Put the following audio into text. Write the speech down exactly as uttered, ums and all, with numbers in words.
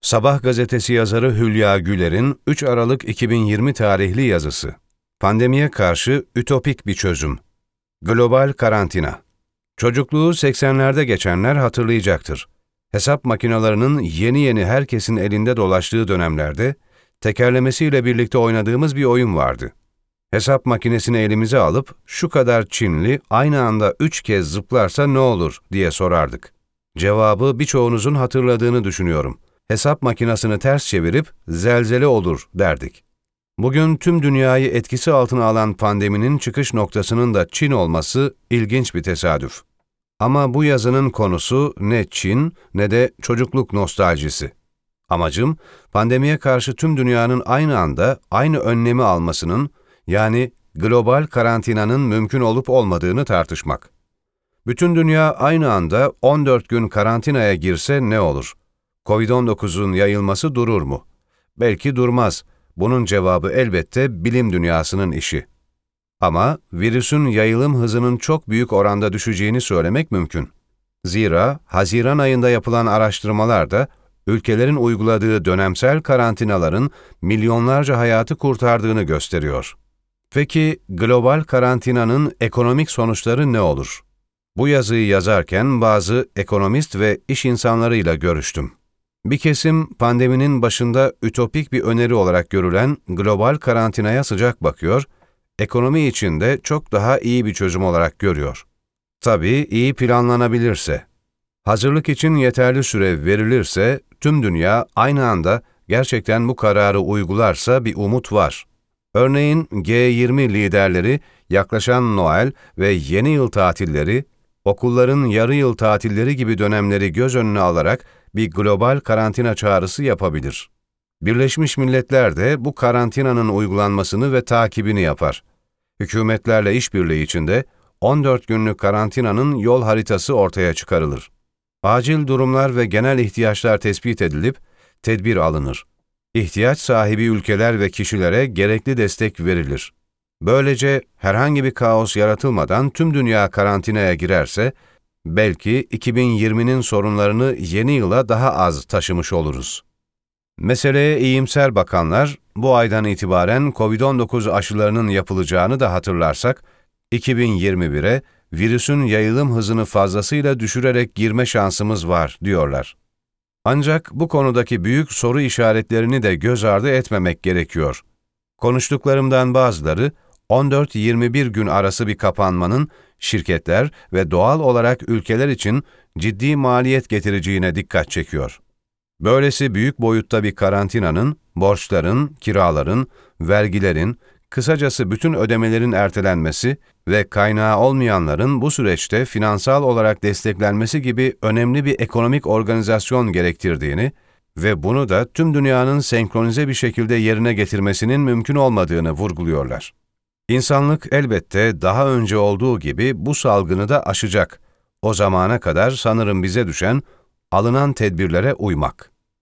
Sabah gazetesi yazarı Hülya Güler'in üç Aralık iki bin yirmi tarihli yazısı. Pandemiye karşı ütopik bir çözüm. Global karantina. Çocukluğu seksenlerde geçenler hatırlayacaktır. Hesap makinelerinin yeni yeni herkesin elinde dolaştığı dönemlerde, tekerlemesiyle birlikte oynadığımız bir oyun vardı. Hesap makinesini elimize alıp, şu kadar Çinli aynı anda üç kez zıplarsa ne olur diye sorardık. Cevabı birçoğunuzun hatırladığını düşünüyorum. Hesap makinesini ters çevirip zelzele olur derdik. Bugün tüm dünyayı etkisi altına alan pandeminin çıkış noktasının da Çin olması ilginç bir tesadüf. Ama bu yazının konusu ne Çin ne de çocukluk nostaljisi. Amacım, pandemiye karşı tüm dünyanın aynı anda aynı önlemi almasının, yani global karantinanın mümkün olup olmadığını tartışmak. Bütün dünya aynı anda on dört gün karantinaya girse ne olur? kovid on dokuzun yayılması durur mu? Belki durmaz. Bunun cevabı elbette bilim dünyasının işi. Ama virüsün yayılım hızının çok büyük oranda düşeceğini söylemek mümkün. Zira Haziran ayında yapılan araştırmalarda ülkelerin uyguladığı dönemsel karantinaların milyonlarca hayatı kurtardığını gösteriyor. Peki global karantinanın ekonomik sonuçları ne olur? Bu yazıyı yazarken bazı ekonomist ve iş insanlarıyla görüştüm. Bir kesim pandeminin başında ütopik bir öneri olarak görülen global karantinaya sıcak bakıyor, ekonomi için de çok daha iyi bir çözüm olarak görüyor. Tabii iyi planlanabilirse. Hazırlık için yeterli süre verilirse, tüm dünya aynı anda gerçekten bu kararı uygularsa bir umut var. Örneğin G yirmi liderleri yaklaşan Noel ve yeni yıl tatilleri, okulların yarı yıl tatilleri gibi dönemleri göz önüne alarak bir global karantina çağrısı yapabilir. Birleşmiş Milletler de bu karantinanın uygulanmasını ve takibini yapar. Hükümetlerle işbirliği içinde on dört günlük karantinanın yol haritası ortaya çıkarılır. Acil durumlar ve genel ihtiyaçlar tespit edilip tedbir alınır. İhtiyaç sahibi ülkeler ve kişilere gerekli destek verilir. Böylece herhangi bir kaos yaratılmadan tüm dünya karantinaya girerse, belki iki bin yirminin sorunlarını yeni yıla daha az taşımış oluruz. Meseleye iyimser bakanlar, bu aydan itibaren kovid on dokuz aşılarının yapılacağını da hatırlarsak, iki bin yirmi bire virüsün yayılım hızını fazlasıyla düşürerek girme şansımız var diyorlar. Ancak bu konudaki büyük soru işaretlerini de göz ardı etmemek gerekiyor. Konuştuklarımdan bazıları, on dört yirmi bir gün arası bir kapanmanın şirketler ve doğal olarak ülkeler için ciddi maliyet getireceğine dikkat çekiyor. Böylesi büyük boyutta bir karantinanın, borçların, kiraların, vergilerin, kısacası bütün ödemelerin ertelenmesi ve kaynağı olmayanların bu süreçte finansal olarak desteklenmesi gibi önemli bir ekonomik organizasyon gerektirdiğini ve bunu da tüm dünyanın senkronize bir şekilde yerine getirmesinin mümkün olmadığını vurguluyorlar. İnsanlık elbette daha önce olduğu gibi bu salgını da aşacak. O zamana kadar sanırım bize düşen alınan tedbirlere uymak.